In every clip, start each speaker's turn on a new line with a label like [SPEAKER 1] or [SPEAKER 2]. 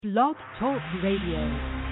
[SPEAKER 1] Blog Talk Radio.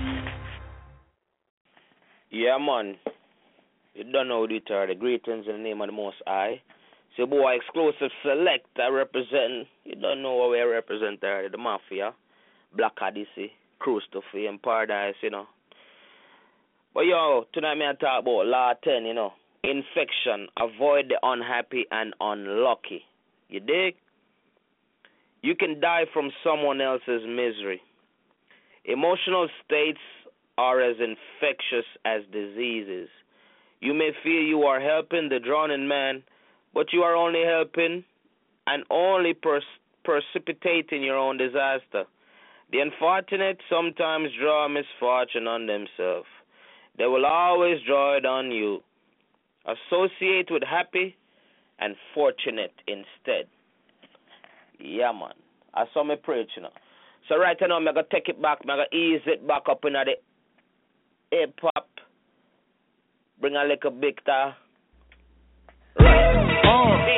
[SPEAKER 2] Yeah, man. You don't know the third. The greetings in the name of the Most High. So, boy, exclusive select. I represent. You don't know what we represent there. The Mafia, Black Odyssey, Cruise to Fame, Paradise, you know. But, yo, tonight me I talk about Law 10, you know. Infection. Avoid the unhappy and unlucky. You dig? You can die from someone else's misery. Emotional states are as infectious as diseases. You may feel you are helping the drowning man, but you are only helping and only precipitating your own disaster. The unfortunate sometimes draw misfortune on themselves. They will always draw it on you. Associate with happy and fortunate instead. Yeah, man. I saw me preach, you know. So right now, I'm going to take it back. I'm going to ease it back up into the hip-hop. Bring a little Victor. Right.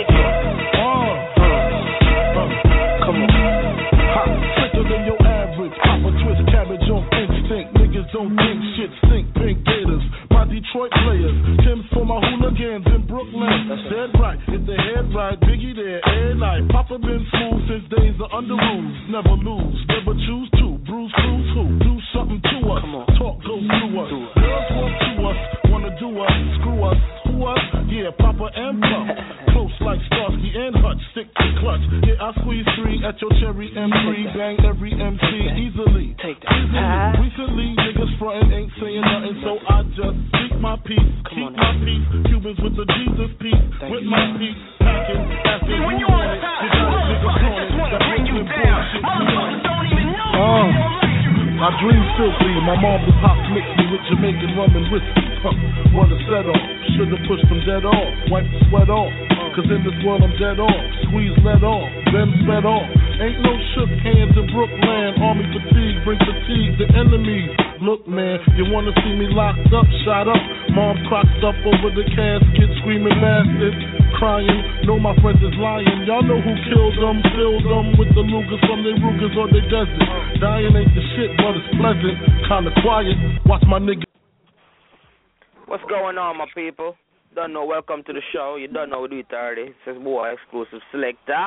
[SPEAKER 3] Come on. Hot, quicker than your average. Pop a twist cabbage on instinct. Niggas don't think shit stink. Pink Gators. My Detroit players. Tim's for my hooligans in Brooklyn. That's dead right. Hit the head right. Biggie there. Every night. Papa been fool since days of under rules. Never lose. Never choose to. Bruce Cruz who? Do something to us. Talk goes through us. Girls walk to us. Wanna do us. Screw us. Who us? Yeah, Papa and Puff. Close like Starsky and Hutch. Stick to clutch. Yeah, I squeeze three at your cherry M3. Bang every MC easily. Recently, niggas frontin' ain't saying nothing, so I just speak my peace. Keep my peace. Cubans with the Jesus peace. With my peace. Packing. Asking
[SPEAKER 4] when you on top, I just wanna bring you down. Motherfuckers don't even know.
[SPEAKER 3] I dream filthy, my mom and pop mixed me with Jamaican rum and whiskey. Wanna set off, should've pushed them dead off. Wipe the sweat off, cause in this world I'm dead off. Squeeze let off, then sped off. Ain't no shook hands in Brooklyn. Army fatigue, bring fatigue, the enemies. Look man, you wanna see me locked up, shot up. Mom crocked up over the casket, screaming bastard. Crying, know my friends is lying. Y'all know who killed them, filled them with the Lugers from their Rugers or their desert. Dying ain't the shit, but it's pleasant. Kinda quiet, watch my nigga.
[SPEAKER 2] What's going on, my people? Don't know, welcome to the show. You don't know, we do it already. It says, boy, exclusive selector.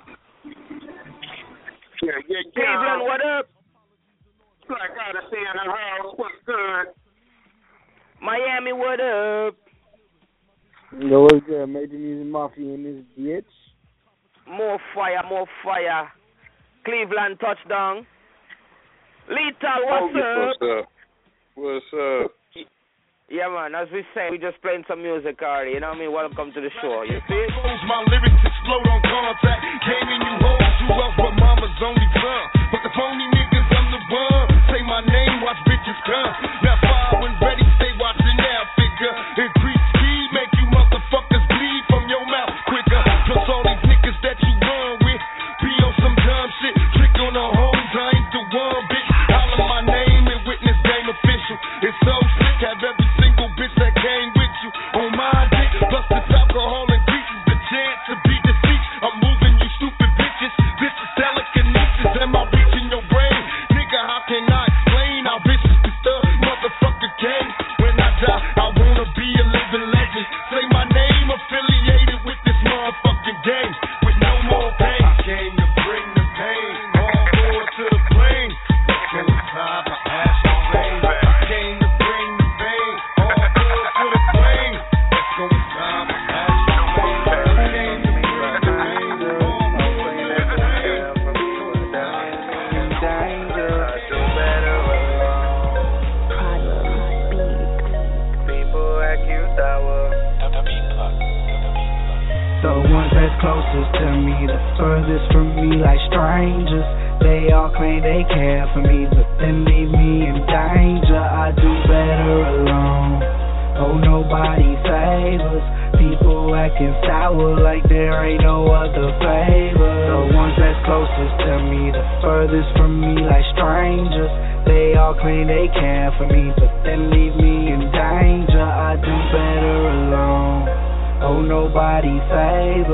[SPEAKER 4] Yeah.
[SPEAKER 2] Cleveland, what up?
[SPEAKER 4] Black Odyssey in the house, what's good?
[SPEAKER 2] Miami, what up?
[SPEAKER 5] Yo, what's good? Major Music Mafia in this bitch.
[SPEAKER 2] More fire. Cleveland touchdown. Lethal, what's up?
[SPEAKER 6] What's up?
[SPEAKER 2] Yeah, man, as we say, we just playing some music already. You know what I mean? Welcome to the show. You see it?
[SPEAKER 3] My lyrics explode on contact. Came in you hoes, you up, but mama's only son. But the phony niggas, I'm the one. Say my name, watch bitches come. Now fire when ready, stay watching now, figure. Increase speed, make you motherfuckers bleed from your mouth quicker. Plus all these niggas that you run with, be on some dumb shit. Trick on the hoes, I ain't the one, bitch. Holler my name and witness game official. It's so sick, have every single bitch that came with you on my dick. Plus this alcohol increases the chance to be deceased. I'm moving you stupid bitches. This is telekinesis. Am I reaching your brain? Nigga, how can I explain how vicious this motherfucker came? When I die, I wanna be a living legend. Say my name affiliated with this motherfucking game. With no more pain. I came to bring the pain. All forward to the plane. So it's time to ask the rain. I came to bring the pain. All forward to the plane. So it's time to ask the rain. I came to bring the pain. All forward to the plane.
[SPEAKER 2] People like you,
[SPEAKER 7] The ones that's closest to me, the furthest from me, like strangers. They all claim they care for me, but then leave me in danger. I do better alone. Oh, nobody favors. People acting sour like there ain't no other flavor. The ones that's closest to me, the furthest from me, like strangers. They all claim they care for me, but then leave me in danger. I do better alone. Oh, nobody favors.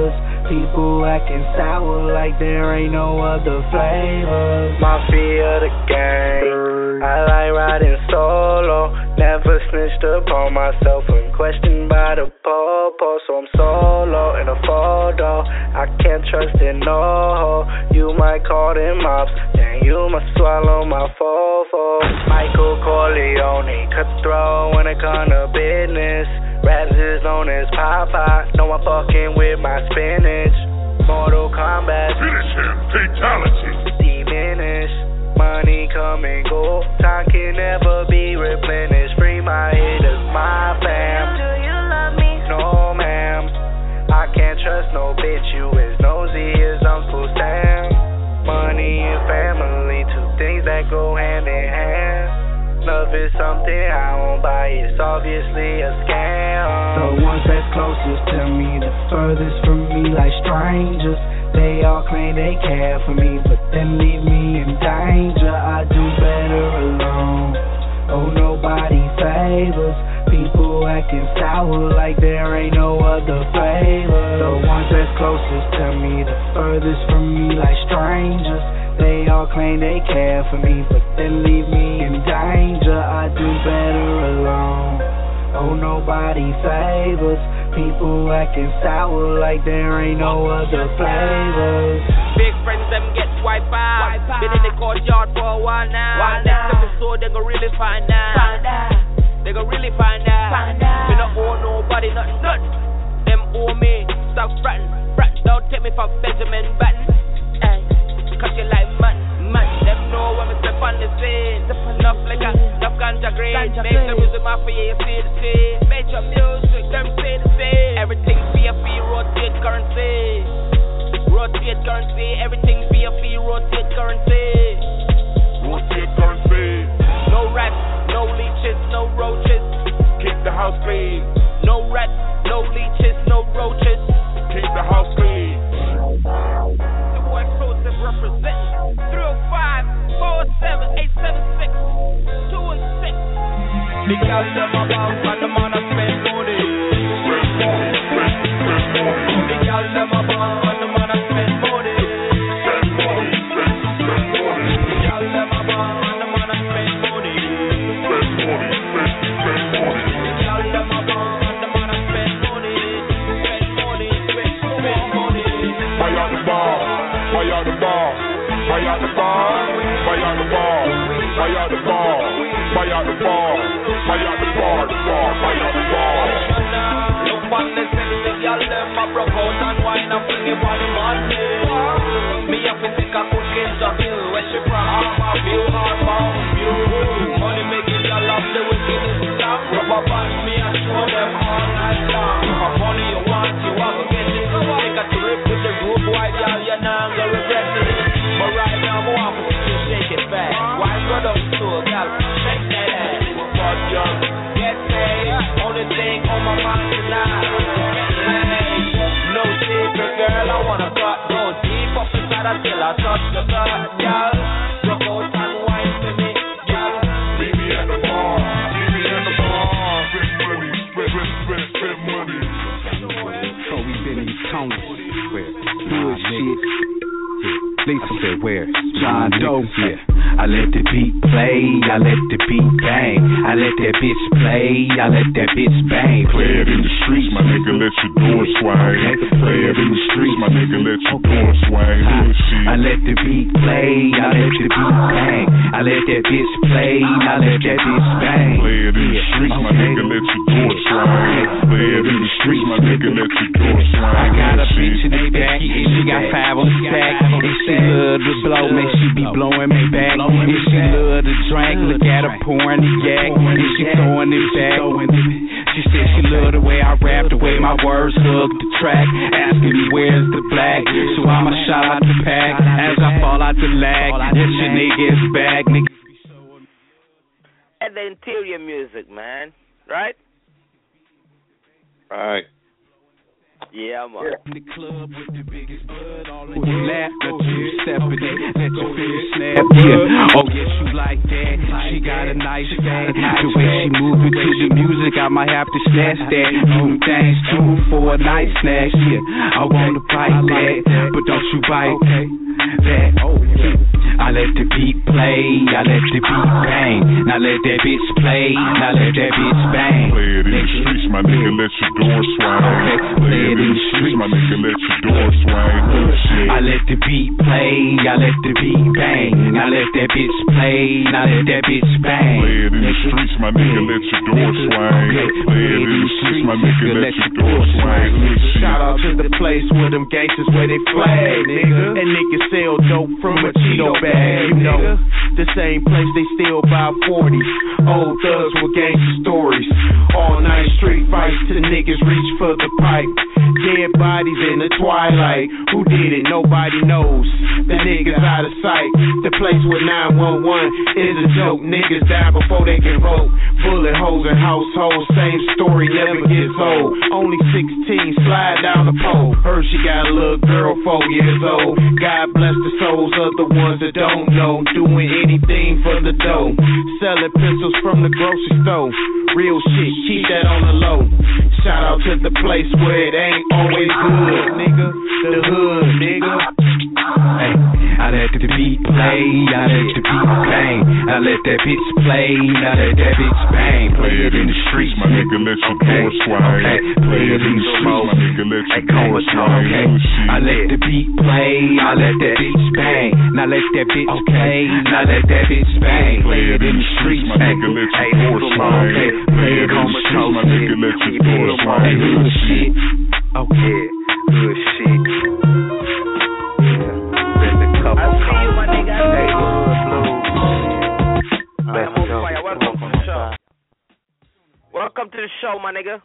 [SPEAKER 7] People acting sour like there ain't no other flavors. Mafia the gang, I like riding solo. Never snitched upon myself when questioned by the popo. So I'm solo in a photo. I can't trust in no hoe. You might call them ops, then you must swallow my fofo. Michael Corleone, cutthroat when it come to business. Raps is known as Popeye. No, I'm fucking with my spinach. Mortal Kombat.
[SPEAKER 3] Finish him. Fatality.
[SPEAKER 7] Diminish. Money come and go. Time can never be replenished. Free my haters, my fam. Do you love me? No, ma'am. I can't trust no bitch. You as nosy as Uncle Sam. Money and family, two things that go hand in hand. Love is something I won't buy, it's obviously a scam. The ones that's closest to me, the furthest from me, like strangers. They all claim they care for me, but then leave me in danger. I do better alone. Oh, nobody favors. People acting sour like there ain't no other flavor. The ones that's closest to me, the furthest from me, like strangers. They all claim they care for me, but then leave me in danger. I do better alone. Oh, nobody favors. People acting sour like there ain't no other flavors.
[SPEAKER 6] Big friends, them get wiped out. Been in the courtyard for a while now. Next episode, they gon' really find out. They gon' really find out. We don't owe nobody nothing. Them owe me. Stop frontin'. Don't take me for Benjamin Button. Cause you like man. Them know when we step on the scene. Enough liquor, enough ganja green. Make the music mafia, you see the scene. Major music, them say the same. Everything via fee, rotate currency. Rotate currency, everything via fee, rotate currency.
[SPEAKER 3] Rotate currency.
[SPEAKER 6] No rats, no leeches, no roaches.
[SPEAKER 3] Keep the house clean.
[SPEAKER 6] No rats, no leeches, no roaches.
[SPEAKER 3] Keep the house clean.
[SPEAKER 6] Representing 305-47876 2 and 6. The girl them about and the man a spend money. The girl them about and the man a spend money. The girl them about and the man a spend money. The girl them about and the man a spend money. Spend money.
[SPEAKER 3] Fire the ball. Fire the ball. Fire the ball. Fire the ball. Fire the ball. Fire the ball. Fire the ball. Fire the ball.
[SPEAKER 6] Look on the sexy girl, them a broke out and wine and bring it on Monday. Me have to take a good case of you when she brought half of you, half of you. Money making girl love the wickedest stuff. Rubber band me and show them all night long. If money you want, you have to get it. Take a trip with the group, white girl, you're not gonna regret it. But right now, I want to see you shake it back. Why go down to a gal? Shake that ass. But young, get paid. Only thing on my mind tonight. No secret, girl. I wanna go deep up inside until I touch the blood, girl. Rock out and wine to me, girl.
[SPEAKER 3] Meet me at the bar. Meet me at the bar. Spend money.
[SPEAKER 8] So we been in Tony. Where? Bullshit. Lisa said where? John Doe. Yeah. I let the beat play, I let the beat bang. I let that bitch play, I let that bitch bang.
[SPEAKER 3] Play it in the streets, my nigga, let your door swing. Play it in the streets, my nigga, let your door swing.
[SPEAKER 8] I let the beat play, I let the beat bang. I let that bitch play, I let that bitch bang.
[SPEAKER 3] Play it in the streets, my nigga, let your door swing. Play it in the streets, my nigga, let your door swing.
[SPEAKER 8] I got a bitch in they back, and she got 5 on the stack. And she love to blow, man, she be blowing me back. And she love to drink, look at her pouring the yak. And she throwing it back. She said she love the way I rap, the way my words hook the track. Asking me where's the black, so I'ma shout out the pack. As I fall out the lag, this your nigga's back, nigga.
[SPEAKER 2] And the interior music, man, right?
[SPEAKER 3] Right.
[SPEAKER 2] Yeah, man.
[SPEAKER 8] In the club with the biggest bud, all in your lap, let you step in it, let your fingers snap. Yeah, oh yes, you like that. She got a nice fat. The way she moving to the music, I might have to snatch that. Things too for a night snack. Yeah, I wanna bite that, but don't you bite that. I let the beat play, I let the beat bang. Now let that bitch play, now let that bitch bang.
[SPEAKER 9] Play it in the streets, my nigga, let your door swing. Play it in the streets, my nigga, let your door swing.
[SPEAKER 8] I let the beat play, I let the beat bang. Now let that bitch play, now let that bitch bang.
[SPEAKER 9] Play it in the streets, my nigga, let your door swing. Play it in the streets, my nigga, let your door swing.
[SPEAKER 10] Shout out to the place where them gangsters where they flag, nigga. And niggas sell dope from a Cheeto bag, you know. The same place they still buy 40. Old thugs with gangster stories. All night street fights till niggas reach for the pipe. Dead bodies in the twilight. Who did it? Nobody knows. The niggas out of sight. The place with 911 is a joke. Niggas die before they can vote. Bullet holes in households. Same story never gets old. Only 16 slide down the pole. Heard she got a little girl 4 years old. God bless the souls of the ones that don't know. Doing anything for the dough. Selling pistols from the grocery store. Real shit, keep that on the low. Shout out to the place where it ain't always good, nigga. The hood, nigga.
[SPEAKER 8] Hey, I let the beat play, I let the beat bang. I let that bitch play, I let that bitch bang. Play it in the streets,
[SPEAKER 9] my nigga, let your door swing. Play it in the streets, my nigga, let your door swing.
[SPEAKER 8] I let the beat play, I let that bitch bang. Now let that bitch play, now let that bitch bang.
[SPEAKER 9] Play it in the streets, my nigga, let your door swing. Play it in the streets, my nigga, let your door swing.
[SPEAKER 8] Good shit, okay, good shit.
[SPEAKER 2] Welcome to the show, my nigga.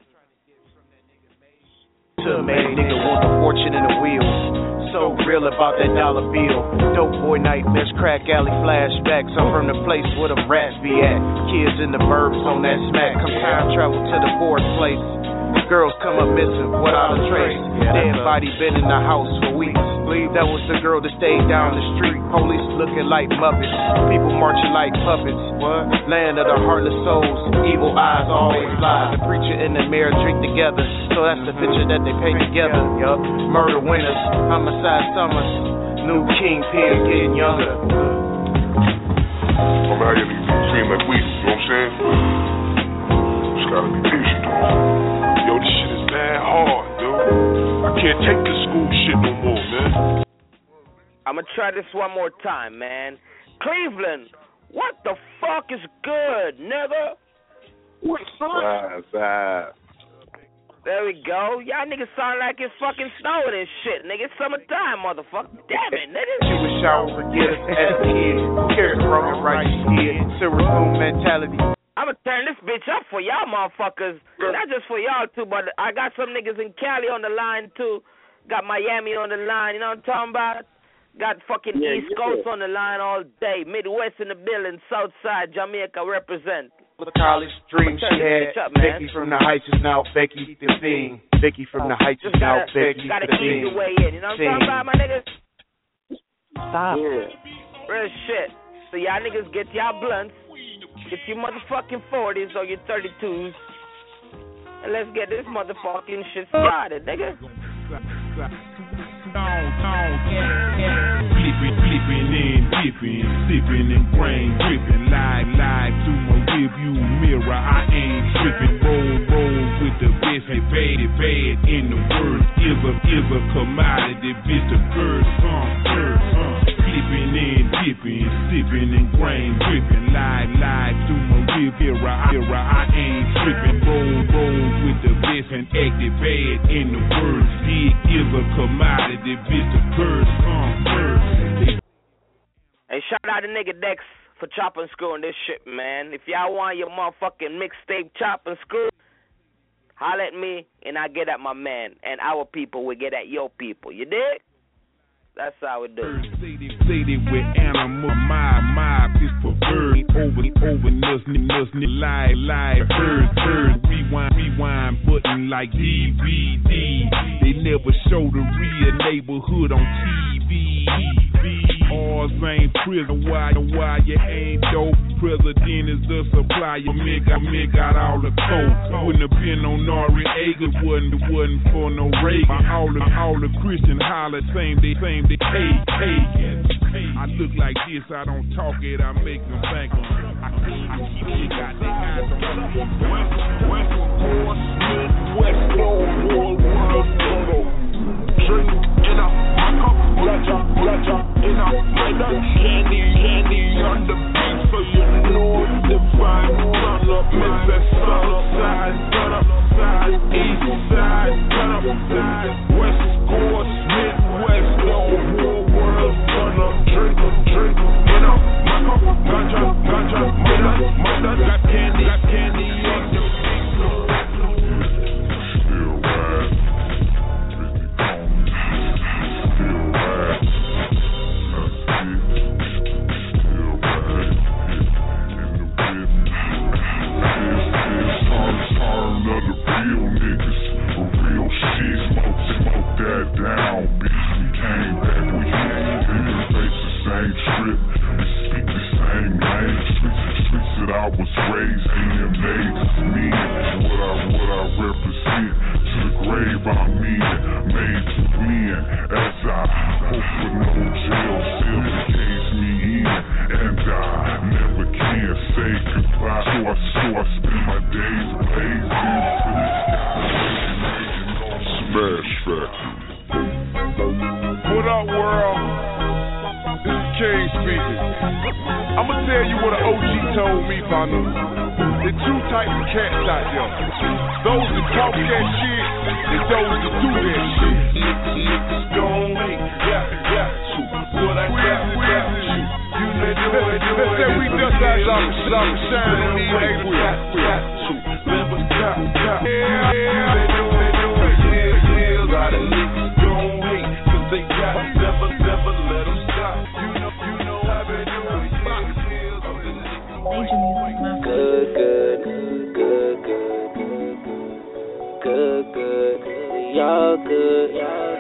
[SPEAKER 10] Man, nigga want the fortune and the wheels. So real about that dollar bill. Dope boy nightmares, crack alley flashbacks. I'm from the place where them rats be at. Kids in the burbs on that smack. Come time travel to the fourth place. Girls come up missing without a trace. Dead body been in the house for weeks. Believe that was the girl that stayed down the street. Police looking like Muppets. People marching like puppets. What? Land of the heartless souls. Evil eyes always lie. The preacher and the mayor drink together. So that's the picture that they paint together. Yup. Murder winners. Homicide summers. New kingpin getting younger.
[SPEAKER 9] I'm out here seem like we, you know what I'm saying? Just gotta be patient, though. Yo, this shit is bad hard, dude. I can't take this school shit no more, man.
[SPEAKER 2] I'ma try this one more time, man. Cleveland, what the fuck is good, nigga?
[SPEAKER 9] What's up?
[SPEAKER 2] There we go. Y'all niggas sound like it's fucking snowing and shit, nigga. It's summertime, motherfucker. Damn it, nigga.
[SPEAKER 10] She was shower forget us as a kid. Who cares wrong and right she did? Silver spoon mentality.
[SPEAKER 2] I'ma turn this bitch up for y'all motherfuckers. Not just for y'all too, but I got some niggas in Cali on the line too. Got Miami on the line, you know what I'm talking about? Got fucking East Coast on the line all day. Midwest in the building, South Side, Jamaica represent.
[SPEAKER 10] The college dream she had. Becky from the Heights is now Becky the Fiend. Becky from the Heights is now Becky the Fiend.
[SPEAKER 2] Gotta ease your way in, you know what I'm talking about, my niggas?
[SPEAKER 5] Stop. Yeah.
[SPEAKER 2] Real shit. So y'all niggas get y'all blunts. Get your motherfucking 40s or your 32s. And let's get this motherfucking shit started, nigga.
[SPEAKER 11] Flipping and dipping, sipping and brain dripping. Live through my rearview mirror. I ain't tripping. Roll with the best and bad in the worst. Is a commodity, bitch. The first Flipping and dipping, sipping and brain dripping. Live through my rearview mirror. I ain't tripping. Roll with the best and active bad in the worst. Is a commodity, bitch. The first
[SPEAKER 2] Hey, shout out to nigga Dex for chopping screw and this shit, man. If y'all want your motherfucking mixtape chop and screw, holler at me and I get at my man. And our people will get at your people. You dig? That's how we do it.
[SPEAKER 11] Say they with animal, my is for bird. Over nussny, live, bird. Rewind button like DVD. They never show the real neighborhood on TV. Ours ain't prison, why you ain't dope? president is the supplier. Me got all the coke. Wouldn't have been on Noriega, wasn't for no Reagan. All the Christian holler, same day, hey. I look like this, I don't talk it, I make them think. I keep it, got their eyes on West Coast, Midwest, no world, drink in a cup, gotcha, in a minor, candy on the beat, so you know it's the vibe. Turn up, Mr. Southside, turn up side, east side, turn up side, West Coast, Midwest, no whole world, turn up, drink in a cup, gotcha, minor, got candy on the beat. Down, bitch, we came back with you. Niggas face the same trip and speak the same language. Streets that I was raised in, made me what I represent. To the grave I'm made to win. As I hope for no jail cell to cage me in, and I never can say goodbye. So I spend my days blazing to the sky. Smash Factory. What up, world? This is King speaking. I'ma tell you what an OG told me, partner. There's two types of cats out there. Those that talk that shit and those that do that shit. Niggas gon' hate. What I got you. Let's say we just got some shine in these neighborhoods. Never stop. A lot of niggas gon' hate, cause they got never let them stop. You know I've been doing years of the niggas. Good. Y'all good.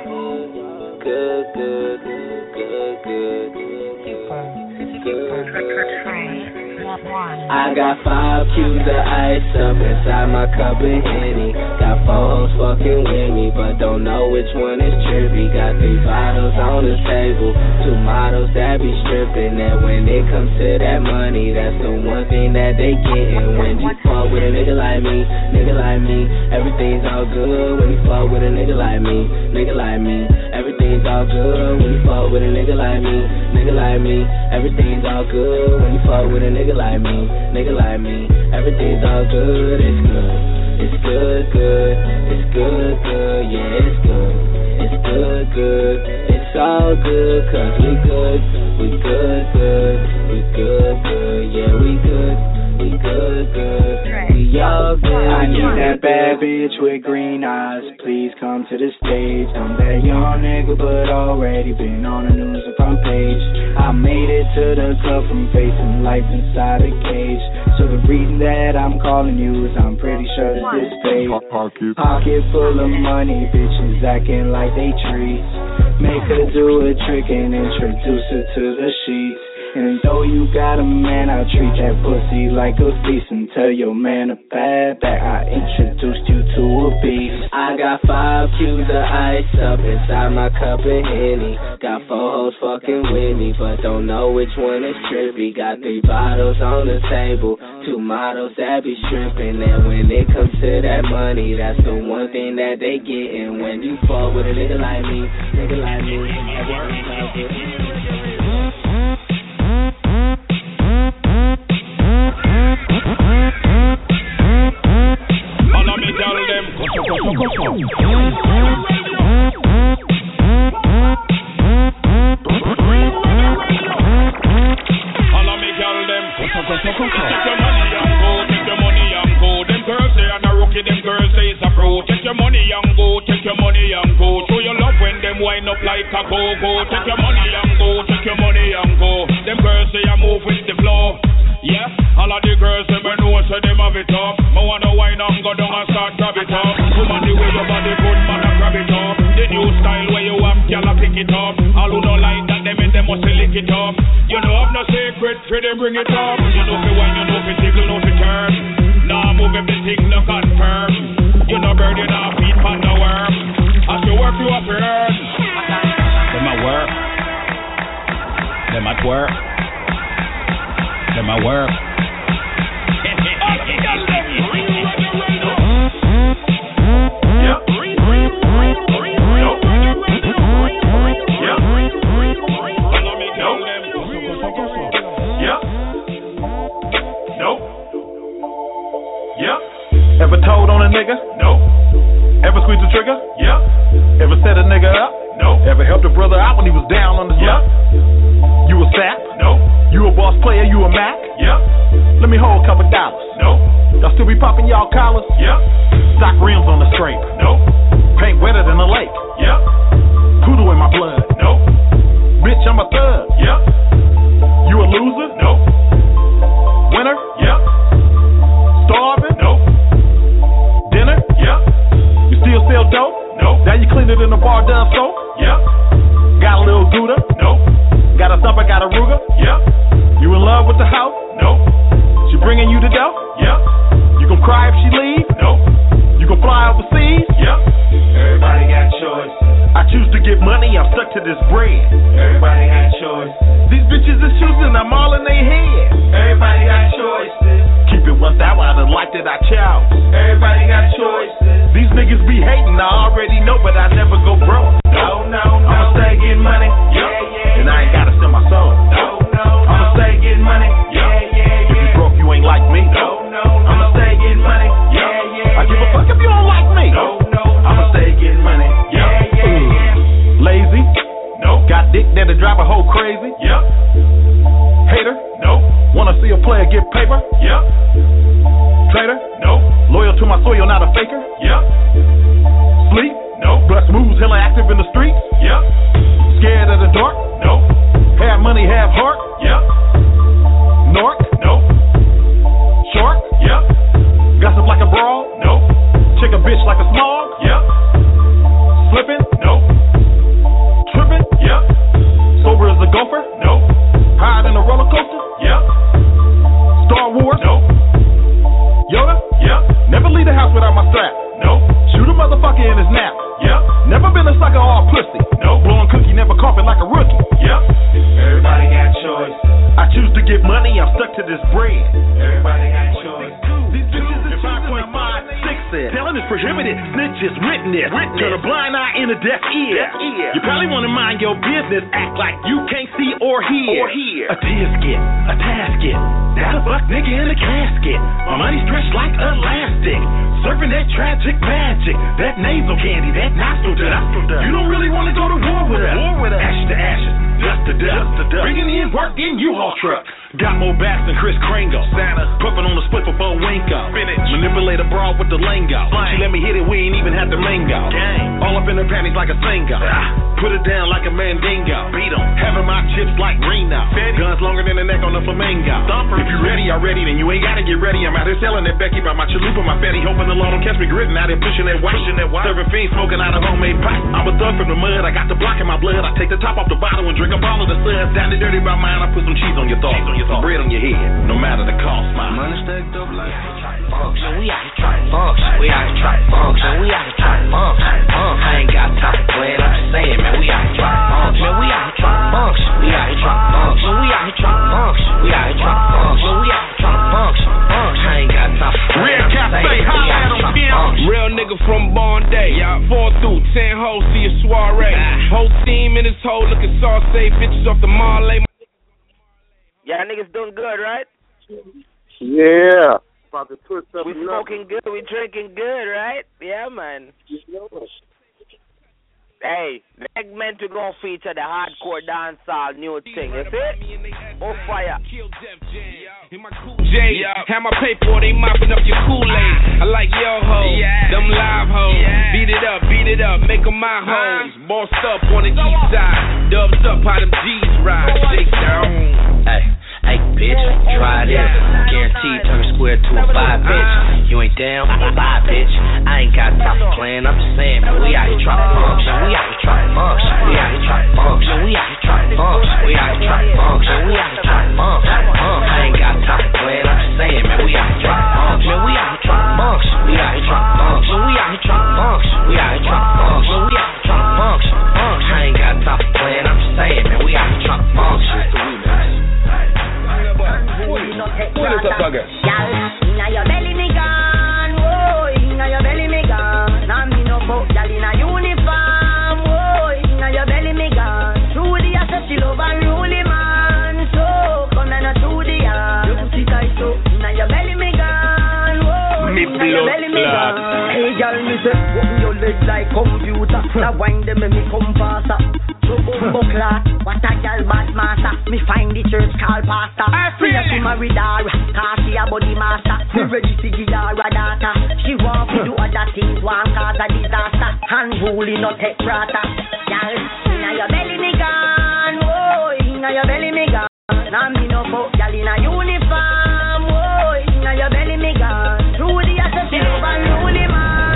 [SPEAKER 11] I got 5 cubes of ice up inside my cup of Henny. Got 4 hoes fucking with me, but don't know which one is trippy. Got 3 bottles on the table, 2 models that be stripping. And when it comes to that money, that's the one thing that they gettin'. When you fuck with a nigga like me, everything's all good. When you fuck with a nigga like me, everything's all good. When you fuck with a nigga like me, everything's all good. When you fuck with a nigga like me, everything's all good. It's good, yeah, it's good. It's all good, cause we good, yeah, we good, we all good.
[SPEAKER 7] I need that bad bitch with green eyes, please come to the stage. I'm that young nigga, but already been on the news and front page. I made it to the club from facing life inside a cage. So the reason that I'm calling you is I'm pretty sure that this pays. Pocket full of money, bitches acting like they trees. Make her do a trick and introduce her to the sheets. And though you got a man, I'll treat that pussy like a feast and tell your man a bad that I introduced you to a beast.
[SPEAKER 6] I got 5 cubes of ice up inside my cup of Henny. Got 4 hoes fucking with me, but don't know which one is trippy. Got 3 bottles on the table, 2 models that be stripping. And when it comes to that money, that's the one thing that they gettin'. When you fall with a nigga like me, everything's all good.
[SPEAKER 11] All of me tell them, take your money and go. Them girls say I'm a rookie, them girls say it's a pro. Take your money and go. Show your love when them wind up like a go-go. Take your money and go. Them girls say I move with the flow. Yeah, all of the girls say me know so them have it up. Me wanna wine and go down and start grab it up. Woman the way your body good, man, I grab it up. The new style where you have y'all pick it up. All who don't like that, them must lick it up. You know I've no secret, for them bring it up. You know fi wine, you know fi tickle, know fi turn. Nah move everything, no confirm. You know bird, you know feet, pan no worm. As you work, you up earn. Them at work. Them at work. Them at work.
[SPEAKER 12] Ever told on a nigga? No. Ever squeezed the trigger? Yeah. Ever set a nigga up? No. Ever helped a brother out when he was down on the luck? You a sap? No. You a boss player? You a Mac? Yeah. Let me hold a couple dollars. No. Y'all still be popping y'all collars? Yeah. Stock rims on the scrape? No. Paint wetter than a lake? Yeah. Poodle in my blood? No. Bitch, I'm a thug? Yeah. You a loser? No. Winner? Yeah. Starving? No. Dinner? Yeah. You still sell dope? No. Now you clean it in the bar done soap? Yeah. Got a little Gouda? No. Got a thumper, got a Ruger? Yeah. You in love with the house? No. She bringing you the dough? Yeah. You gon' cry if she leave? No. You gon' fly overseas? Yeah. Everybody got choices. I choose to get money, I'm stuck to this bread. Everybody got choices. These bitches is choosing, I'm all in their head. Everybody got choices. Keep it 1,000, I done liked it, I chow. Everybody got choices. These niggas be hating, I already know, but I never go broke. No, no, no. I'ma stay getting money. Yeah, yeah. And I ain't gotta sell my soul. No, no, no. I'ma stay getting money. Yeah, yeah. If you broke, you ain't like me. No, no, no. I'ma stay getting money. Yeah, yeah. I give a fuck if you don't like me. No, no, no. I'ma stay getting money. Yeah, yeah. Lazy? No. Got dick that'll drive a hoe crazy? Yeah. Hater? No. Wanna see a player get paper? Yeah. Traitor? No. Loyal to my soil, not a faker? Yeah. Sleep? No. Bust moves, hella active in the streets? Yeah. Scared of the dark? No. Have money, have heart? Yeah. Nork? No. Shark? Yeah. Gossip like a brawl? No. Check a bitch like a smog? Yeah. Slipping? No. Tripping? Yeah. Sober as a gopher? No. Higher than a roller coaster? Yeah. Star Wars? No. Yoda? Yeah. Never leave the house without my strap? No. Shoot a motherfucker in his nap? Yeah. Never been a sucker or a pussy? No. Blowing cookie, never coughing like a rookie? Yeah. Everybody got choices. I choose to get money, I'm stuck to this bread. Everybody got choices. These bitches is choosing, I'm all in their head. Telling is prohibited, snitches, witness. Turn a blind eye in a deaf ear. You probably wanna mind your business, act like you can't see or hear. A tear skit, a tasket, that a buck nigga in a casket. My money stretched like elastic, serving that tragic magic, that nasal candy, that nostril dust. You don't really wanna go to war with us. Ashes to ashes, dust to dust. Bringing in work in U-Haul trucks. Got more bats than Chris Kringle. Santa, puffin' on the split for Bo Winko. Manipulate a broad with the lingo. She let me hit it, we ain't even had the mango. All up in her panties like a single. Put it down like a mandingo. Beat 'em. Having my chips like Reno. Guns longer than the neck on a flamingo. If you ready, I'm ready. Then you ain't gotta get ready. I'm out here selling that Becky by my chalupa, my fatty. Hoping the Lord don't catch me gritting out here pushing that white. Serving fiends, smoking out of homemade pot. I'm a thug from the mud. I got the block in my blood. I take the top off the bottle and drink up all of the suds. Down the dirty by mine. I put some cheese on your thoughts. Some bread on your head. No matter the cost, man. Money stacked up like function. We out here trying to function. We out here trying to function. We out here trying to function. I ain't got time to play it. I'm just saying, man. We out here trying to function. We out here trying to function. We out here trying to function. We out here trying to function. We out here trying to function. We out here trying to function. I ain't got time to play it. I'm just saying, we out here trying to function.
[SPEAKER 13] Real nigga from Bondi. 4 through 10 hoes, see a soiree. Whole team in this hole looking saucy. Bitches off the Marley.
[SPEAKER 2] Yeah, niggas doing good, right?
[SPEAKER 5] Yeah. About to twist up.
[SPEAKER 2] We smoking good, we drinking good, right? Yeah, man. Hey, segment to go feature the hardcore dancehall new thing, you see? Oh, fire.
[SPEAKER 13] J, have my paper, they mopping up your Kool-Aid. I like your hoes, them live hoes. Beat it up, make them my hoes. Bossed up on the east side, dubs up how them G's ride. Shake down.
[SPEAKER 14] Hey. Hey, bitch, try this. Guaranteed turn a square to a 5, bitch. You ain't down, bye, bitch. I ain't got time for playing, I'm just saying, man, we out here trying to function. We out here trying to function. We out here trying to function. We out here trying to function. We out here trying to function. We out here trying to function. I ain't got time for playing, I'm just saying, man, we out here trying to function. We out here trying to function. We out here trying to function. We out here trying to function. We out here trying to function. We out here trying to function. I ain't got time for playing, I'm just saying, man, we out here trying to function.
[SPEAKER 15] Pull it up again. Y'all, inna your belly me gone, whoa, inna your belly me gone. Now me no fuck y'all inna uniform, whoa, inna your belly me gone. Through the asset she love and rule man, so come and to the yard. You pussy tight so inna your belly me gone, whoa, inna your belly me gone. Hey girl, me say, open your legs like computer. Now wind them and me come faster. So buckler, what a girl bad master. Me find the church called pastor. Free as she married her, cause she a body master. Me ready to give her a data. She want to do other things, want cause a disaster. Unruly, not take prata. Girl, inna your belly me gone, whoa, inna your belly me gone. Now me no fuck girl inna uniform, whoa, inna your belly me gone. Through the asset, she love and rule man.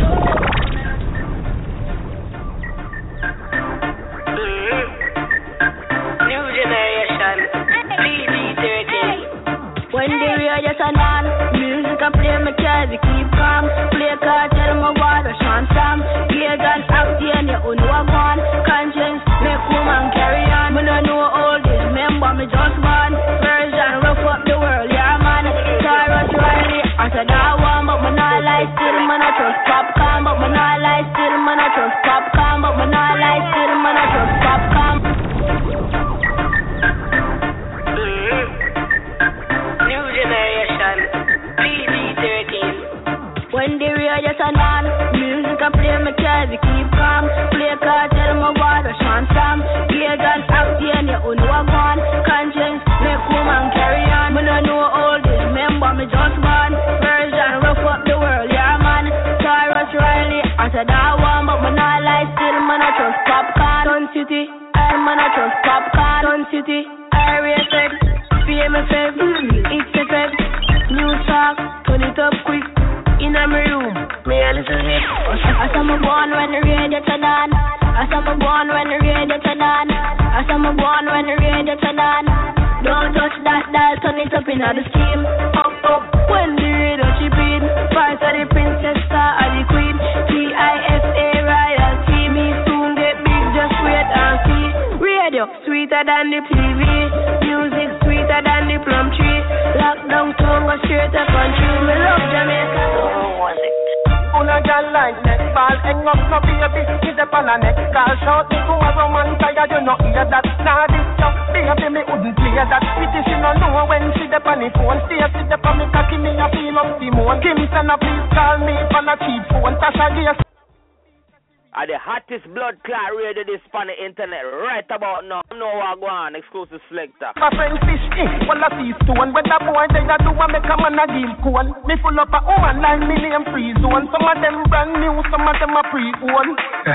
[SPEAKER 15] New generation, PG-13. When the radio turn on, music I play my cards, keep calm. Play card, tell my water, Sean Sam. Pagan, out here, and you know I'm on. Conscience, make woman carry on. Me no know all this, remember me just born. Version, rough up the world, yeah man. Cyrus Riley, I said I want, but me not lie still. Man, I trust popcorn, but me not lie still. Man, I trust popcorn, but me not lie still. Man, I trust popcorn. New generation, PG-13. When the radio turn on, music I play my cards, keep calm. Play card, tell my water, Sean Sam. Pagan, out here, and you know I'm on. Conscience, make woman carry on. Me no know all this, remember me just born. Version, rough up the world, yeah man. Cyrus Riley, I said I want, but me not lie still. Man, I trust popcorn. Sun City, man, I trust popcorn. Sun City, Area Fed, PMFF, it's a Fed. New talk, turn it up quick. In my room, me a listen it. I saw me born when the radio turn on. I saw me born when the radio turn on. I saw me born when the radio turn on. Don't touch that dial, turn it up in the scheme. Up, up, when the radio chip in. Part of the princess, star of the queen. FIFA royalty, me soon get big, just wait and see. Radio, sweeter than the TV. Music, sweeter than the plum tree. Lockdown tongue, go straight to country. Me love Jamaica.
[SPEAKER 16] Una girl like netball, hang up no baby, hit up on a neck call. Shout me to a woman tired, you no hear that. Nah this yo, baby me wouldn't play that. Pity she no know when she dep on the phone. Stay sit up on me cocky, me a feel up the moon. Kimson a please call me on a cheap phone. Tasha Gay
[SPEAKER 2] are the hottest blood clot radio this on the internet right about now. No one go on, exclusive selector.
[SPEAKER 16] My friend fish well I see stone. When the boy they a do a make a man a give cone. Me full up a woman line, me name free zone. Some of them brand new, some of them a pre-owned.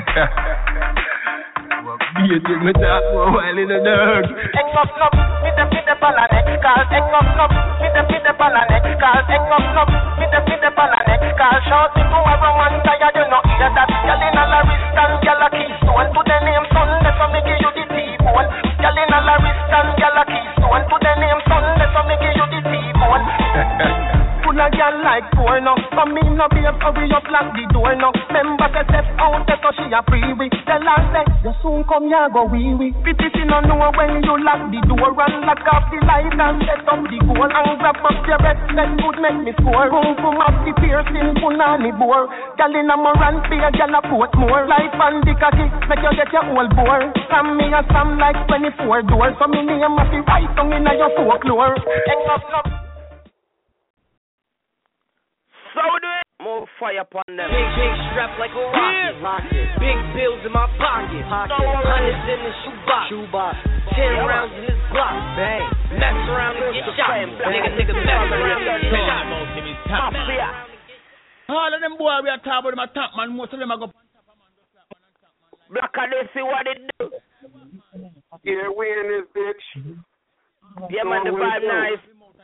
[SPEAKER 17] Beating me talk for a while in the dark.
[SPEAKER 16] Hang up, me the on a next call. Hang up, me the on a next call. Hang up, me the on a next call. Shout me to a woman tired, you know hear that. Girl in a la wrist and girl a keystone. Put the name Sunday so me give you the T-bone. Girl in a la wrist and girl a keystone. Put the name Sunday so me give you the T-bone. Full of girl like porno. Come in no babe, hurry up lock the door now. Member say step out there so she a free with. Tell her say you soon come here go wee. Pity she no know when you lock the door and lock off the light and set up the goal and grab up your red that would make me score. Boom boom up the piercing punani bore. Girl in a moran beer, girl a put more. Life and the cocky make you get your whole bore. From me a Sam like 24 doors. So me name a fi right down in your folklore. Hang up.
[SPEAKER 2] So do it. More fire upon them.
[SPEAKER 14] Big strap like a rocket. Big bills in my pocket. Hundreds in the shoebox. 10 rounds in this block. Bang. Mess around and get shot. Nigga mess around and get shot.
[SPEAKER 17] All of them boys we are talking about my top man. Most of them are go.
[SPEAKER 2] Black, they see what they do.
[SPEAKER 18] Yeah, we in this bitch.
[SPEAKER 2] Yeah, man, the vibe nice.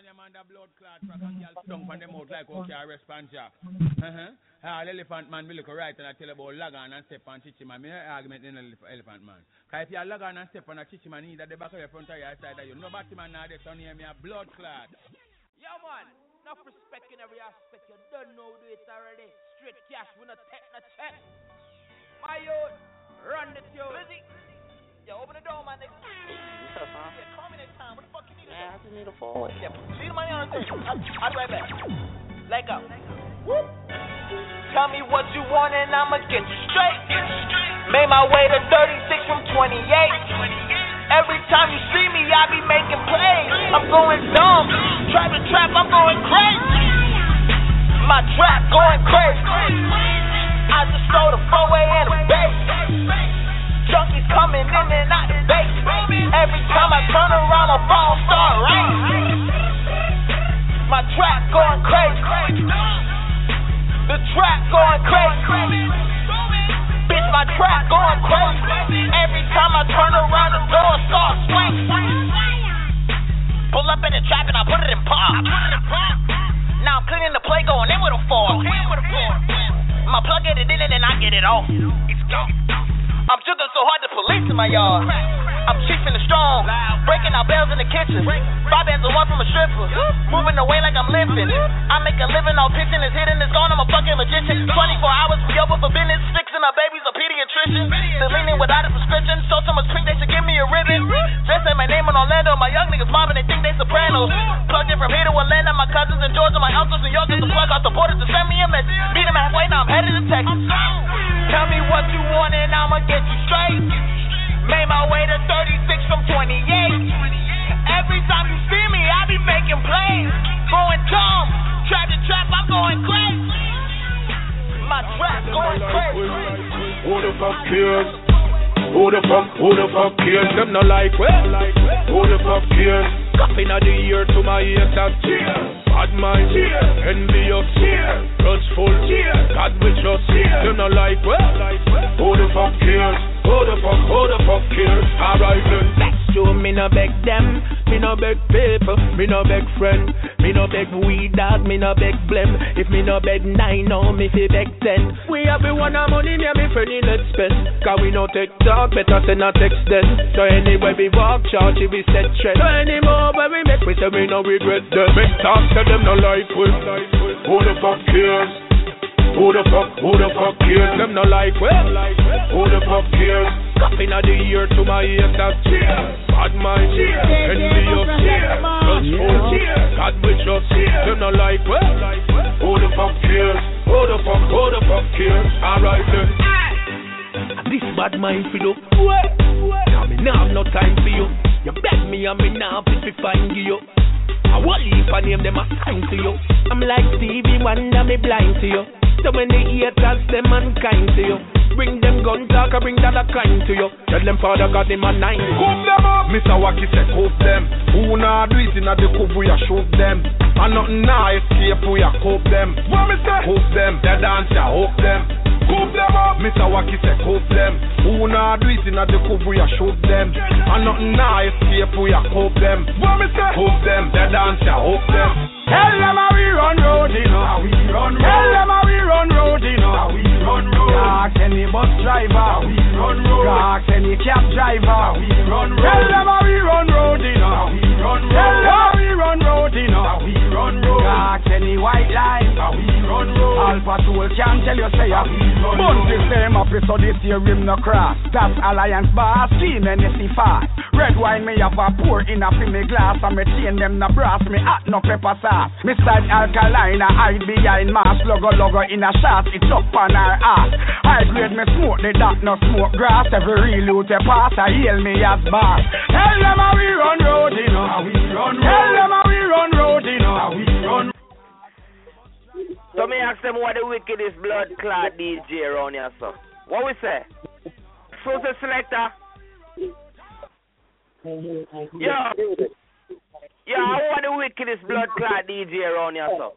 [SPEAKER 17] Stung from them out like okay, I respond ya. Elephant man, we look right and I tell about Lagan and step on Chichi man. Me argument in Elephant man. Cause if you Lagan and step on a Chichi man, either the back of your front or your side of you. Nobody man now this on here me a blood clot.
[SPEAKER 6] Yeah man, enough respect in every aspect. You don't know do it already. Straight cash, we not take no check. My youth, run the tune. Lizzie, yo, open the door, my nigga.
[SPEAKER 2] What's up, huh?
[SPEAKER 6] Yeah, call me next time. What the fuck you need?
[SPEAKER 2] Yeah, I just need a phone.
[SPEAKER 6] Yeah, see the money on the table. I'll be right back. Let go. Whoop. Tell me what you want and I'ma get you straight. Made my way to 36 from 28. Every time you see me, I be making plays. I'm going dumb. Trap to trap, I'm going crazy. My trap going crazy. I just stole the 4-way and a bass. Junkies coming in and out the base. Every time I turn around, my phone start ringing. My trap going crazy. The trap going crazy. Bitch, my trap going crazy. Every time I turn around, the door starts swinging. Pull up in the trap and I put it in park. Now I'm cleaning the plate, going in with a fork. My plug get it in and then I get it off. I'm juggling so hard the police in my yard. I'm cheap and strong, breaking out bells in the kitchen. 5 bands of one from a stripper, moving away like I'm limping. I make a living off pitching, it's hidden, it's gone, I'm a fucking magician. 24 hours, we open for business, fixing our babies, a pediatrician. Still leaning without a prescription, so much pink they should give me a ribbon. Just say my name in Orlando, my young niggas mobbing, they think they Sopranos. Plugged in from here to Atlanta, my cousins in Georgia, my uncles New York, just a plug out the border to send me a message. Meet them halfway, now I'm headed to Texas. Tell me what you want and I'ma get you straight. Made my way to 36 from 28. Every time you see me, I be making plays. Going dumb, trap to trap, I'm going crazy. My trap going crazy.
[SPEAKER 10] Who the fuck cares? Who the fuck cares? Them no like well. Who the fuck cares? Coffin of the year to my ears and cheers. Bad mind, envious, grudgeful, God with us. Them no like well. Who the fuck cares? Who the fuck cares? Alright then.
[SPEAKER 8] That's true, me no beg them. Me no beg people, me no beg friend. Me no beg weed dog, me no beg blem. If me no beg 9, no, me fi beg 10. We have been one of money, me and me friend in let's spend. Cause we no take talk, better send a text then. So anywhere we walk, charge we set trend. So anymore when we make, we say we no regret them.
[SPEAKER 10] Make talk to them no like we. Who the fuck cares? Who the fuck cares? Them no like well. Who the fuck cares? Coffin of the year to my ears and cheers. Bad mind, envious, grudgeful, God with us. Them no like well. Who the fuck cares? Who the fuck cares? Alright then.
[SPEAKER 8] This bad mind for you. Now me nah have no time for you. You beg me and me nah fit to find you. I won't leave a name them assign to you. I'm like Stevie Wonder, me blind to you. So many haters, them mankind to you. Bring them gun talk, I bring that a kind to you. Tell them father got him a 9.
[SPEAKER 10] Coop them up, Mr. Wacky said coop them. Who nah do it in a the coop, we a shoot them. And nothing nah escape, we a coop them. What me say? Coop them, they dance ya, hope them. Coop them up, Mr. Wacky said coop them. Who nah do it in a the coop, we a shoot them. And nothing nah escape, we a coop them. What me say? Coop them, they dance ya, hope them.
[SPEAKER 18] Tell them how we run road, you know. How we run road. Tell them how we run road, you know. How we run road. Ask any bus driver. How we run road. Ask any cab driver. How we run road. Tell them how we run road, you know. How we run road. Tell them how we run road, you know. How we run road. Ask any white line. How we run road. Alpha Tool can tell you say how we run road. Bunty same up so this year rim no cross. That's Alliance Bar, Steam and see fast. Red wine me have a pour in a me glass. And me chain them na brass, me hot no pepper sauce. Me side alkaline, I hide behind mask. Logo in a shot, it's up on our ass. High grade me smoke, the dark no smoke grass. Every real loot a pass, I hail me as boss. Tell them how we run road, you know. How we run road. Tell them how we run road, you know. How we run.
[SPEAKER 2] So me ask them what the wickedest blood clot DJ around here, so. What we say? Social selector. Yo, I want the wickedest blood clot DJ around here, so.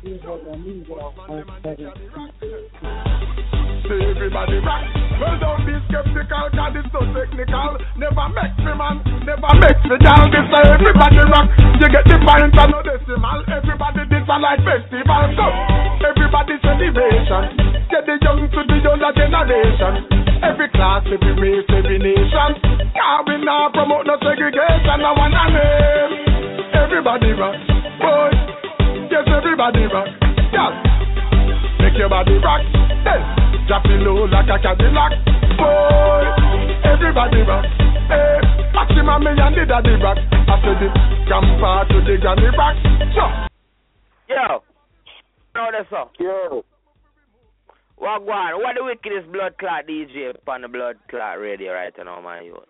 [SPEAKER 18] Say everybody rock. Well, don't be skeptical, cause it's so technical. Never make me man, never make me down. This say everybody rock. You get the point and no decimal. Everybody this a like festival. So, everybody celebration. Get the young to the younger generation. Every class, every race, every nation. Can't we now promote no segregation. I want a name. Everybody rock. Boy, yes, everybody rock. Yes, make your body rock. Yes. Drop it low like a Cadillac. Boy, everybody rock. Hey, maximum me and the daddy rock. After the grandpa to the granny rock.
[SPEAKER 2] Yo, know this up. Yo. Wagwan, what the wickedest blood clot DJ on the blood clot radio right now, my youth?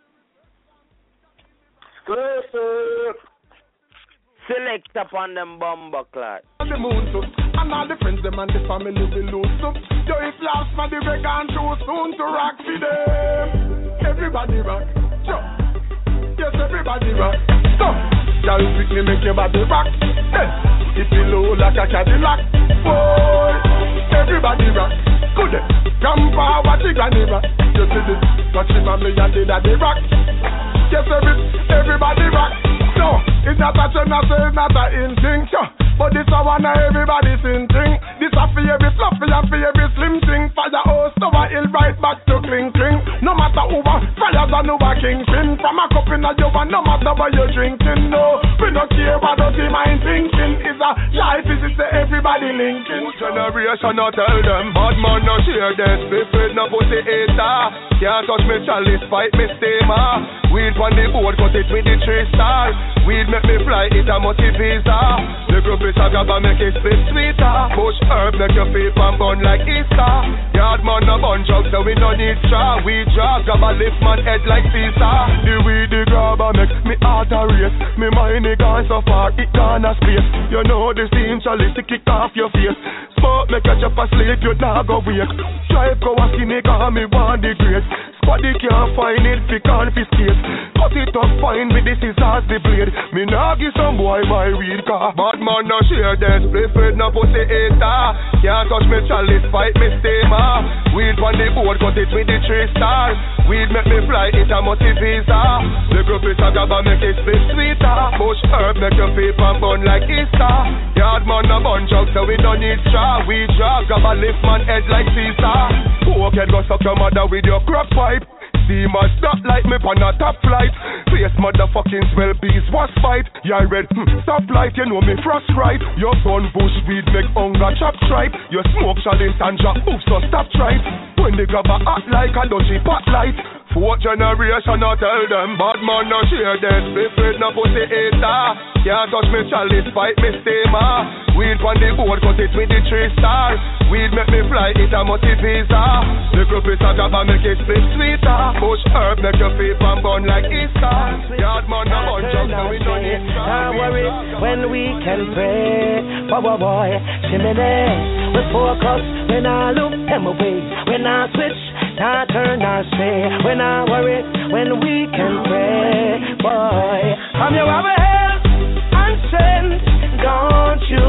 [SPEAKER 2] Select upon them bumper clot.
[SPEAKER 18] The moon too, and all the friends them and the family will lose too. Yo, if last for the vegan too soon to rock for them. Everybody rock, sure. Yes, everybody rock. So, y'all pick me make your body rock. Yes, if you low like a Cadillac. Boy, everybody rock. Good day, grandpa, what you granny rock? You see this, touch him and me and the daddy rock. Yes, everybody rock. No, it's not a trend, it's not a in-thing, sure. But this a one of everybody's in-thing. This a for every fluffy and for every slim thing. Fire host over hill right back to cling cling. No matter who fires and over kingpin. From a cup in a job and no matter what you're drinking. No, we don't care what dirty mind thinking. It's a life, is it everybody linking.
[SPEAKER 3] New generation I tell them, bad man no share this. Be afraid no pussy hater. Can't touch me chalice, fight me steamer. Weed on the board, cut it with the 3-star. Weed make me fly, it a multi visa. The group is a grab and make it split sweeter. Push herb, make your feet and burn like Easter. Yard man no bun drugs, so we no need straw. We drop, grab a lift man head like Caesar. The weed the grab and make me heart a race. Me mind it gone so far, it gone a space. You know the steam chalice to kick off your face. Smoke make a chop asleep, you not go wake. Drive go a skinny, cause me want the grace. Squaddy can't find it, fi confiscate. Cut it up fine with the scissors, the blade. Me nah give some boy my weed car. Bad man no share this, play afraid no pussy hater. Can't touch me chalice, fight me steamer. Weed on the board, cut it with the 3-star. Weed make me fly, it a multi visa. The group is a grab and make it split sweeter. Push herb, make your feet and burn like Easter. Yard man no bun drugs, so we don't need straw. We drop, grab a lift man head like Caesar. Poke head go suck your mother with your crack pipe. See my stop like me on a top flight. Face motherfucking smell bees was fight. Yeah, red, stop light, you know me frost right. Your gun bush weed make hunger chop stripe. Your smoke chalice and drop oops, so stop tripe. When they grab a hot like a dodgy pot light. 4th generation I tell them, bad man no share this. Be afraid no pussy hater. Can't touch me chalice, fight me steamer. Weed on the board, cut it with the 3-star. Weed make me fly, it a multi visa. The group is a grab and make it split sweeter. Push herb, make your feet and burn like Easter. Yard man no bun drugs, so we don't need straw.
[SPEAKER 7] Don't worry when we can pray. Boy, chimney. We focus when I look them away. When I switch, I turn I stray. When I worry, when we can pray. Boy, I'm your other help and strength. Don't you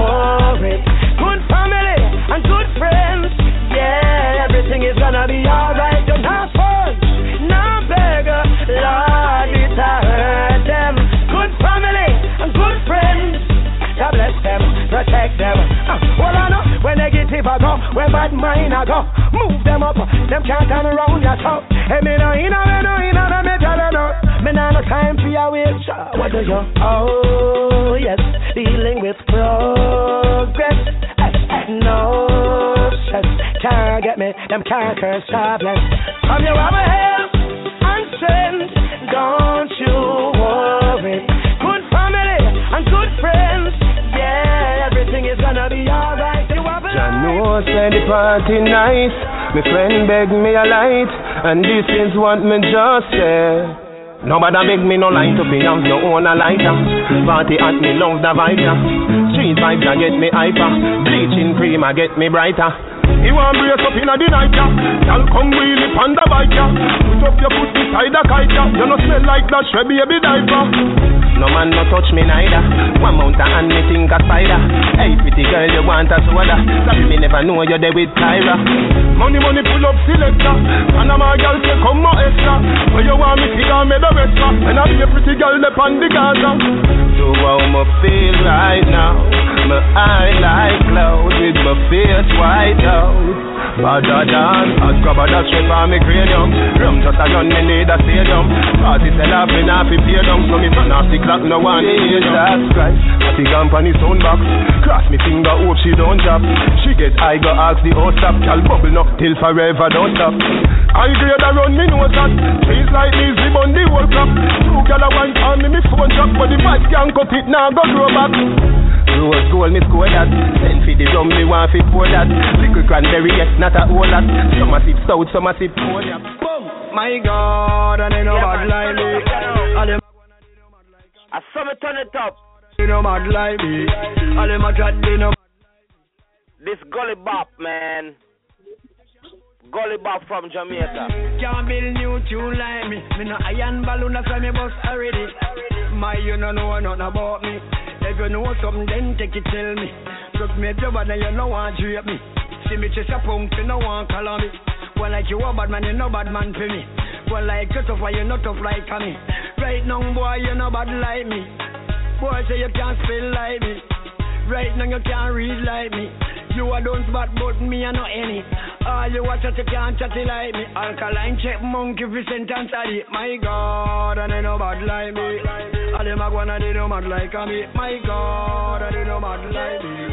[SPEAKER 7] worry. Good family and good friends. Yeah, everything is gonna be alright. Don't have fun, no beggar. Lord, it hurt them. Good family and good friends. God bless them, protect them. Well, I know when negative I go, when bad mind I go. Move them up, them can't turn around your top. Hey, me no in, let me tell you no. Me no time for your waste. What do you? Oh, yes, dealing with progress. No stress, can't get me, them can't curse, God bless. I'm your other help and strength. Don't you worry. Good family and good friends. Yeah, everything is gonna be alright.
[SPEAKER 10] Jah knows when the party nice. My friend beg me a light, and this is what me just say. Nobody beg me no light up here, no own a lighter. Party at me love the vibe, yeah. Street vibes a get me hyper. Bleaching cream a get me brighter. You want brace up in a the night, yeah. Y'all come wheel it on the bike, yeah. Put up your foot beside the kite, yeah. You no smell like that shred baby diaper. No man no touch me neither. One mount and me think a spider. Hey pretty girl, you want a soda? Sorry me never know you're there with Tyra.
[SPEAKER 4] Money pull up selector. And I'm a girl say come more extra. Where you want me to go me the rest of. And I be a pretty girl up on the Gaza.
[SPEAKER 10] So how me feel right now? My eye like cloud with my face white out. Badder than hot grabber that straight for me cranium. Rum just a gun me need a stadium. Party sell off me not fi pay down. So me turn off the clock no one Jesus Christ. I think I'm on the sound box. Cross me finger hope she don't drop. She get high go ask the host stop. Cal bubble up till forever don't stop. I grade around me know that. Trees like this zip on the whole crop. Two gal a wine on me phone drop. But the bad can't cut it now go grow back. Rose gold me score that. Send for the rum me want fi pour that. Liquid cranberry yes not a whole lot. Some a sip stout, some a sip cognac.
[SPEAKER 18] My God, and they know bad like me.
[SPEAKER 2] I saw me turn it up.
[SPEAKER 18] They know bad like me. All them a chat, they know.
[SPEAKER 2] This Gully Bop, man. Gully Bop from Jamaica.
[SPEAKER 18] Can't build new tune like me. Me no iron balloon, that's why me bust already. My, you don't know nothing about me. If you know something, then take it, tell me. Look me at your bad and you no want to drape me. See me chase a punk, you no want color me. Well, like you a bad man, you no bad man for me. Well, like you tough, you not tough like me. Right now, boy, you no bad like me. Boy, say you can't spell like me. Right now, you can't read like me. You a don't bad, but me a no any. All you watch you can't chatty like me. Alkaline check monkey fi sentence at it. My God, and they no bad like me. All them a go and they no mad like me. My God, and they no bad like me.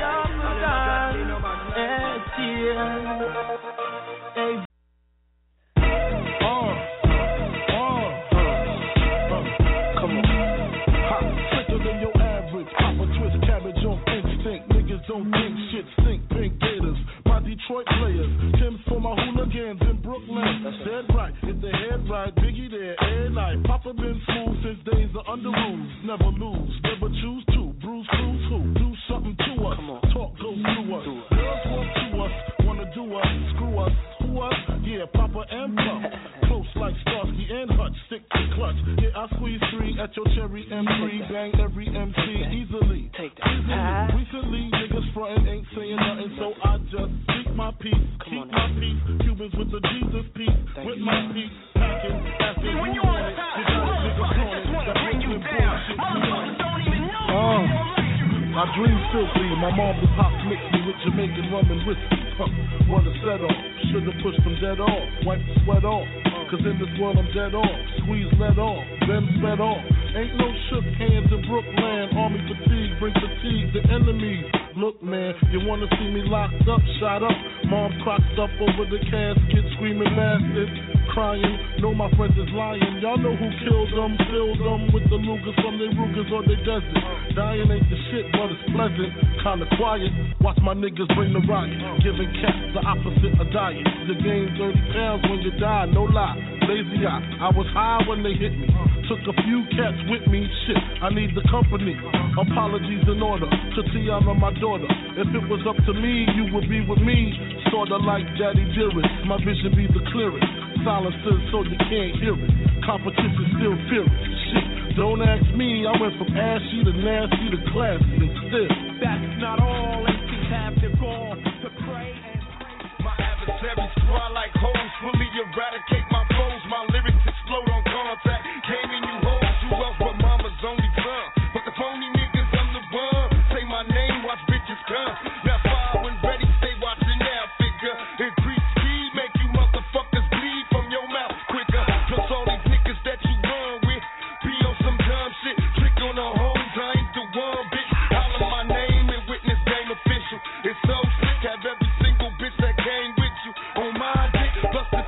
[SPEAKER 4] Come on. Hot, quicker than your average. Papa twist cabbage on instinct. Niggas don't think shit sink. Pink Gators, my Detroit players. Tim's for my hooligans in Brooklyn. That's dead right. Hit the head right. Biggie there every night. Papa been fool since days of under rules. Never lose, never choose to. Bruce Cruz who? Do something to us. Talk goes through us. Girls walk to us. Wanna do us. Screw us. Who us? Yeah, Papa and Puff. Close like Starsky and Hutch. Stick to clutch. Yeah, I squeeze 3 at your cherry M3. Bang every MC easily. Take that. Recently, niggas frontin' ain't saying nothing, so I just speak my peace. Keep my peace. Cubans with the Jesus peace. With my peace. Packing. Asking when you want it. You got a nigga calling. That Brooklyn bullshit. My dreams filthy. My mom and pops mixed me with Jamaican rum and whiskey. Wanna set off. Should've pushed them dead off. Wipe the sweat off. Cause in this world I'm dead off. Squeeze let off. Then sped off. Ain't no shook hands in Brooklyn. Army fatigue. Bring fatigue. The enemies. Look man, you wanna see me locked up, shot up. Mom crocked up over the casket. Screaming bastard. Crying. Know my friends is lying. Y'all know who killed them. Filled them with the Lugers from their Rugers or their desert. Dying ain't the shit, but it's pleasant. Kinda quiet. Watch my niggas bring the riot. Giving cats the opposite of diet. You gain 30 pounds when you die, no lie. Lazy eye. I was high when they hit me. Took a few cats with me. Shit, I need the company. Apologies in order. To Tiana, my daughter. If it was up to me, you would be with me. Sorta like Daddy Dearest. My vision be the clearest. Silences so you can't hear it. Competition still fierce. Shit, don't ask me. I went from ashy to nasty to classy and still.
[SPEAKER 18] That's not all. MCs have to go to pray and pray.
[SPEAKER 3] My adversaries fly like hoes. Fully eradicate my foes. My lyrics explode on contact. Came in you hoes. You up but mama's only son. But the phony niggas, I'm the one. Say my name, watch bitches come. Now fire when ready, stay watching now. Figure increase speed, make you motherfuckers bleed from your mouth quicker. Plus all these niggas that you run with, be on some dumb shit. Trick on the hoes, I ain't the one, bitch. Holler my name and witness game official. It's so sick, have every single bitch that came with you on my dick. Plus the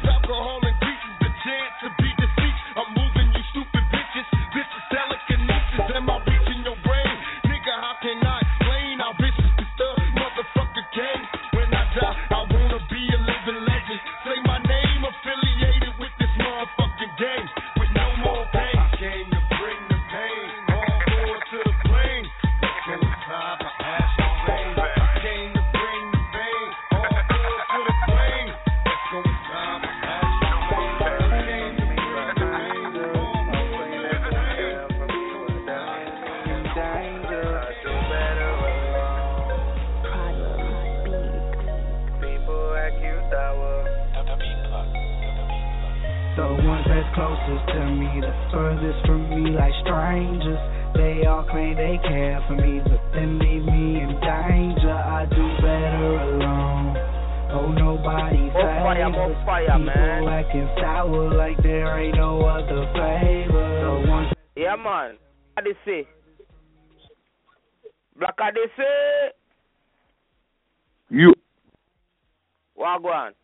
[SPEAKER 7] The ones that's closest to me, the furthest from me, like strangers. They all claim they care for me, but then leave me in danger. I do better alone. Oh, nobody's
[SPEAKER 2] fire, man.
[SPEAKER 7] People acting sour like there ain't no other flavor. The ones.
[SPEAKER 2] Yeah, man. What they say? Black, what they say?
[SPEAKER 9] You.
[SPEAKER 2] What go on?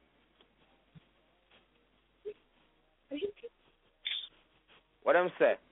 [SPEAKER 2] What them say?